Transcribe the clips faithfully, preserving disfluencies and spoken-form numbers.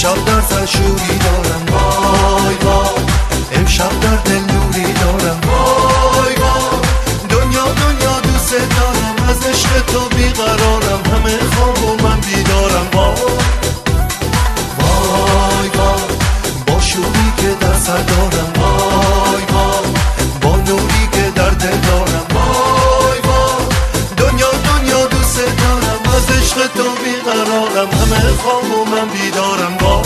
امشب در سرشوری دارم، وای وای امشب در دل نوری دارم، وای وای دنیا دنیا دوست دارم، از عشق تو بیقرارم، همه خواب و من بیدارم، وای وای وای با شوری که در سر دارم، وای وای با نوری که در دل دارم، وای وای دنیا دنیا دوست دارم، از عشق تو بیقرارم، همه خواب و من بیدارم، وای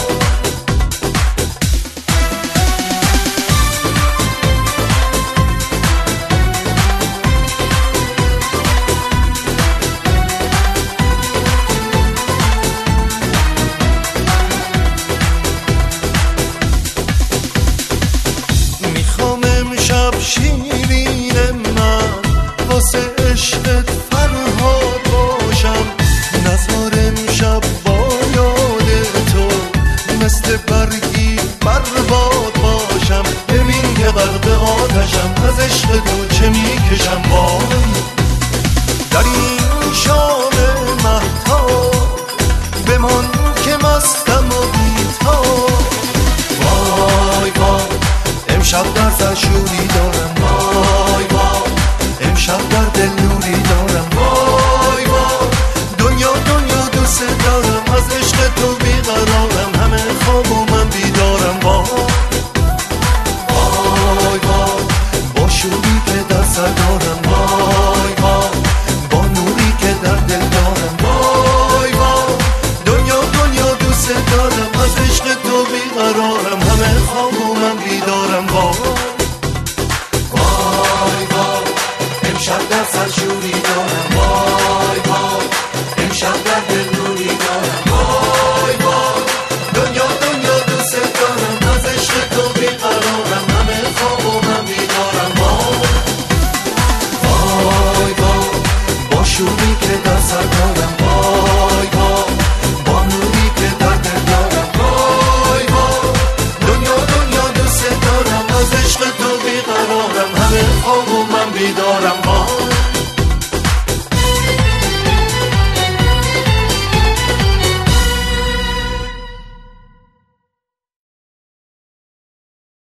شیرین من واسه عشقت فرهاد باشم، نزار امشب با یاد تو مثل برگی برباد باشم، ببین که غرق آتشم، از عشق تو چه میکشم، وای در این شام مهتاب بمان که مستم و بیتاب، وای وای امشب در سرشوری دارم، وای وای امشب در دل نوری دارم، وای وای دنیا دنیا دوست دارم، از عشق تو بیقرارم، همه خواب و من بیدارم، وای وای وای با شوری که در سر دارم، وای وای با نوری که در دل دارم، وای وای دنیا دنیا دوست دارم، از عشق تو بیقرارم، همه خواب و من بیدارم، وای وای وای امشب در سرشوری دارم، وای وای امشب در دل نوری دارم، وای وای دنیا دنیا دوست دارم، از عشق تو بیقرارم، همه خواب و من بیدارم، وای وای وای با شوری که در سر دارم، وای وای با نوری که در دل دارم، وای وای دنیا دنیا دوست دارم، از عشق تو بیقرارم، همه خواب و من بیدارم.